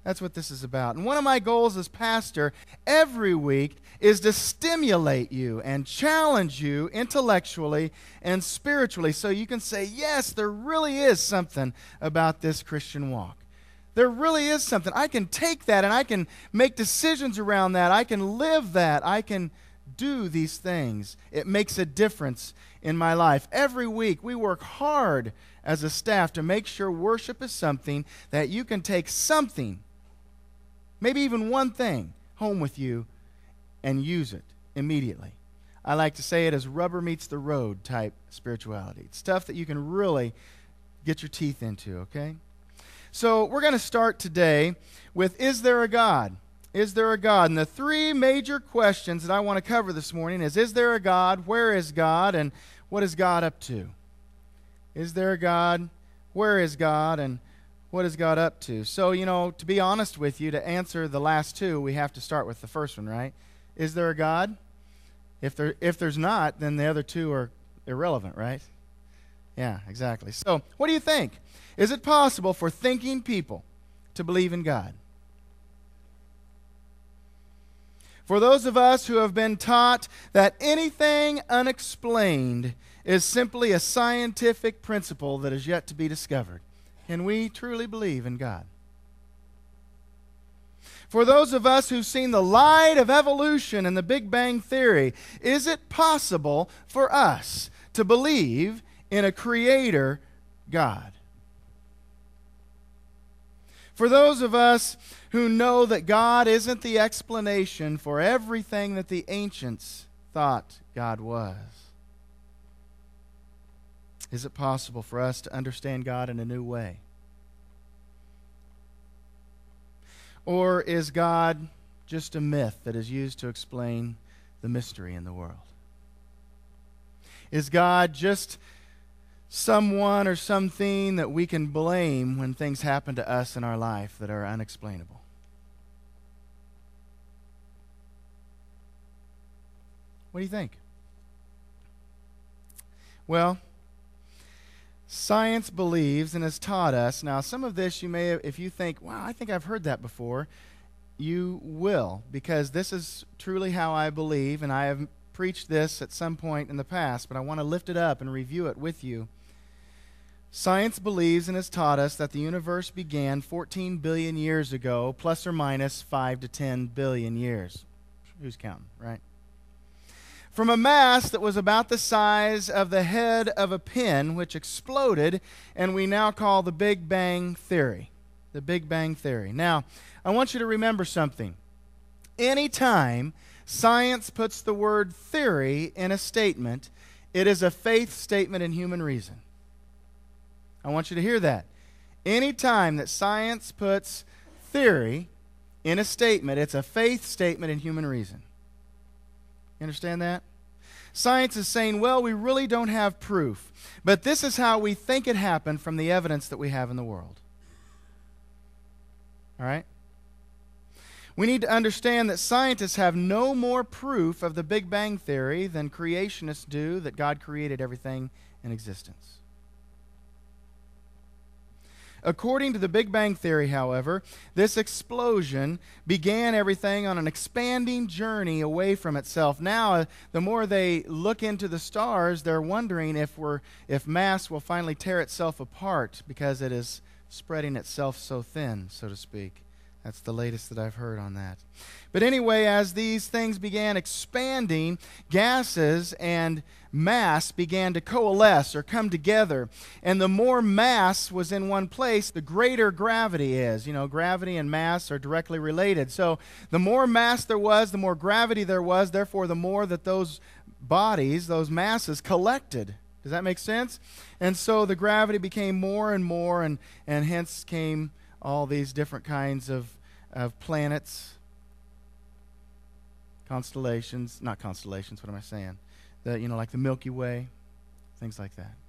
That's what this is about. And one of my goals as pastor every week is to stimulate you and challenge you intellectually and spiritually so you can say, yes, there really is something about this Christian walk. There really is something. I can take that and I can make decisions around that. I can live that. I can do these things. It makes a difference in my life. Every week we work hard as a staff to make sure worship is something that you can take something, maybe even one thing, home with you and use it immediately. I like to say it as rubber meets the road type spirituality. It's stuff that you can really get your teeth into, okay? So we're going to start today with, is there a God? Is there a God? And the three major questions that I want to cover this morning is there a God? Where is God? And what is God up to? Is there a God? Where is God? And what is God up to? So, to be honest with you, to answer the last two, we have to start with the first one, right? Is there a God? If there's not, then the other two are irrelevant, right? Yeah, exactly. So, what do you think? Is it possible for thinking people to believe in God? For those of us who have been taught that anything unexplained is simply a scientific principle that is yet to be discovered, can we truly believe in God? For those of us who've seen the light of evolution and the Big Bang Theory, is it possible for us to believe in a creator God? For those of us who know that God isn't the explanation for everything that the ancients thought God was, is it possible for us to understand God in a new way? Or is God just a myth that is used to explain the mystery in the world? Is God just someone or something that we can blame when things happen to us in our life that are unexplainable? What do you think? Well, science believes and has taught us. Now, some of this you may have, if you think, wow, I think I've heard that before, you will, because this is truly how I believe, and I have preached this at some point in the past, but I want to lift it up and review it with you. Science believes and has taught us that the universe began 14 billion years ago, plus or minus 5 to 10 billion years. Who's counting, right? From a mass that was about the size of the head of a pin, which exploded, and we now call the Big Bang Theory. The Big Bang Theory. Now, I want you to remember something. Anytime science puts the word theory in a statement, it is a faith statement in human reason. I want you to hear that. Anytime that science puts theory in a statement, it's a faith statement in human reason. You understand that? Science is saying, well, we really don't have proof, but this is how we think it happened from the evidence that we have in the world. All right? We need to understand that scientists have no more proof of the Big Bang Theory than creationists do that God created everything in existence. According to the Big Bang Theory, however, this explosion began everything on an expanding journey away from itself. Now, the more they look into the stars, they're wondering if mass will finally tear itself apart because it is spreading itself so thin, so to speak. That's the latest that I've heard on that. But anyway, as these things began expanding, gases and mass began to coalesce or come together. And the more mass was in one place, the greater gravity is. Gravity and mass are directly related. So the more mass there was, the more gravity there was. Therefore, the more that those bodies, those masses, collected. Does that make sense? And so the gravity became more and more, and hence came all these different kinds of planets, constellations, not constellations, what am I saying? Like the Milky Way, things like that.